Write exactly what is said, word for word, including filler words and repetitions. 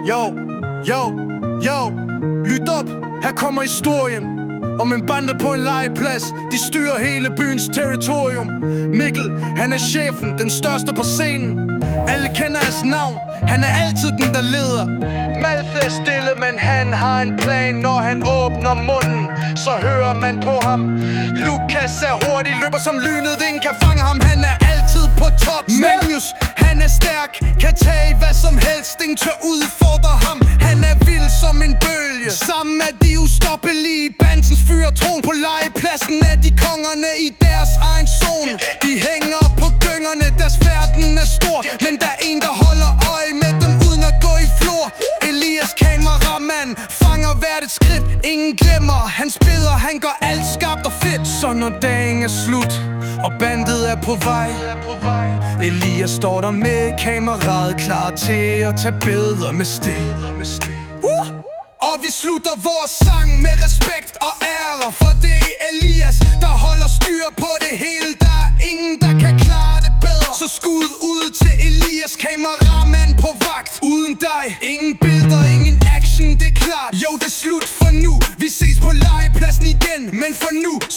Yo, yo, yo, lyt op, her kommer historien om en bande på en legeplads. De styrer hele byens territorium. Mikkel, han er chefen, den største på scenen. Alle kender hans navn, han er altid den der leder. Malte er stille, men han har en plan. Når han åbner munden, så hører man på ham. Lukas er hurtig, løber som lynet, ingen kan fange ham. Han er altid på top. Magnus, han er stærk, kan tage hvad som helst, ingen tør udfordre ham. Han er vild som en bølge, sammen er de ustoppelige. Bansens fyrer tron på legepladsen, er de kongerne i deres egen zone. De hænger på gyngerne, deres verden er stor, men der er en der holder øje med dem uden at gå i flor. Elias, kameramand, fanger hvert et skridt, ingen glemmer hans billeder, han gør alt skarpt og fedt. Så når dagen er slut, og bandet er på vej, Elias står der med kameraet, klar til at tage billeder med stil. uh! Og vi slutter vores sang med respekt og ære, for det er Elias, der holder styr på det hele. Der er ingen, der kan klare det bedre. Så skud ud til Elias, kameramand på vagt. Uden dig, ingen billeder, ingen action, det er klart. Jo, det er slut for nu, vi ses på legepladsen igen. Men for nu,